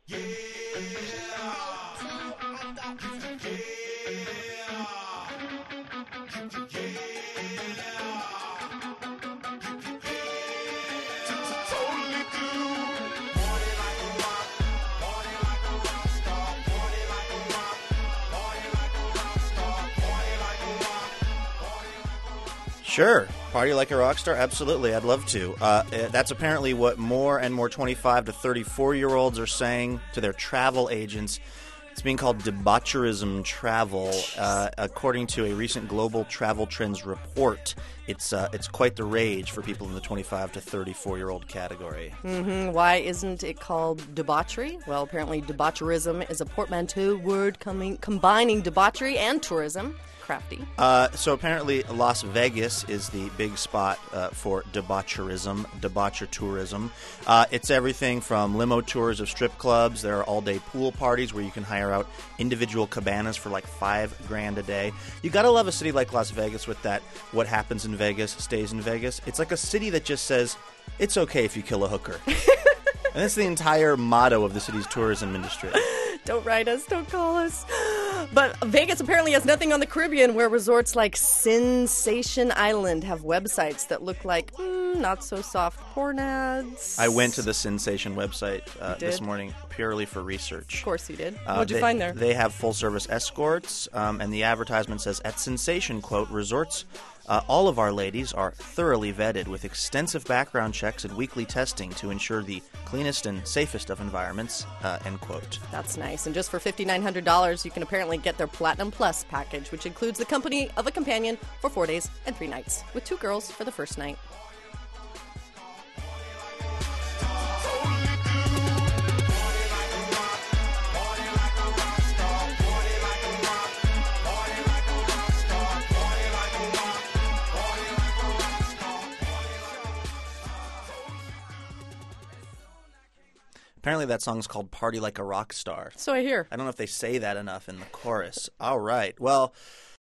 Sure. Party like a rock star? Absolutely. I'd love to. That's apparently what more and more 25 to 34-year-olds are saying to their travel agents. It's being called debaucherism travel. According to a recent Global Travel Trends report, it's quite the rage for people in the 25 to 34-year-old category. Mm-hmm. Why isn't it called debauchery? Well, apparently debaucherism is a portmanteau word combining debauchery and tourism. Crafty. So apparently Las Vegas is the big spot for debaucherism, debaucher tourism. It's everything from limo tours of strip clubs. There are all-day pool parties where you can hire out individual cabanas for like $5,000 a day. You gotta love a city like Las Vegas with that what happens in Vegas stays in Vegas. It's like a city that just says, it's okay if you kill a hooker. And that's the entire motto of the city's tourism industry. Don't write us, don't call us. But Vegas apparently has nothing on the Caribbean, where resorts like Sensation Island have websites that look like not so soft porn ads. I went to the Sensation website this morning purely for research. Of course you did. What'd you find there? They have full-service escorts, and the advertisement says, at Sensation, quote, resorts, all of our ladies are thoroughly vetted with extensive background checks and weekly testing to ensure the cleanest and safest of environments, end quote. That's nice. And just for $5,900, you can apparently get their Platinum Plus package, which includes the company of a companion for 4 days and 3 nights, with 2 girls for the first night. Apparently that song's called Party Like a Rock Star. So I hear. I don't know if they say that enough in the chorus. All right. Well,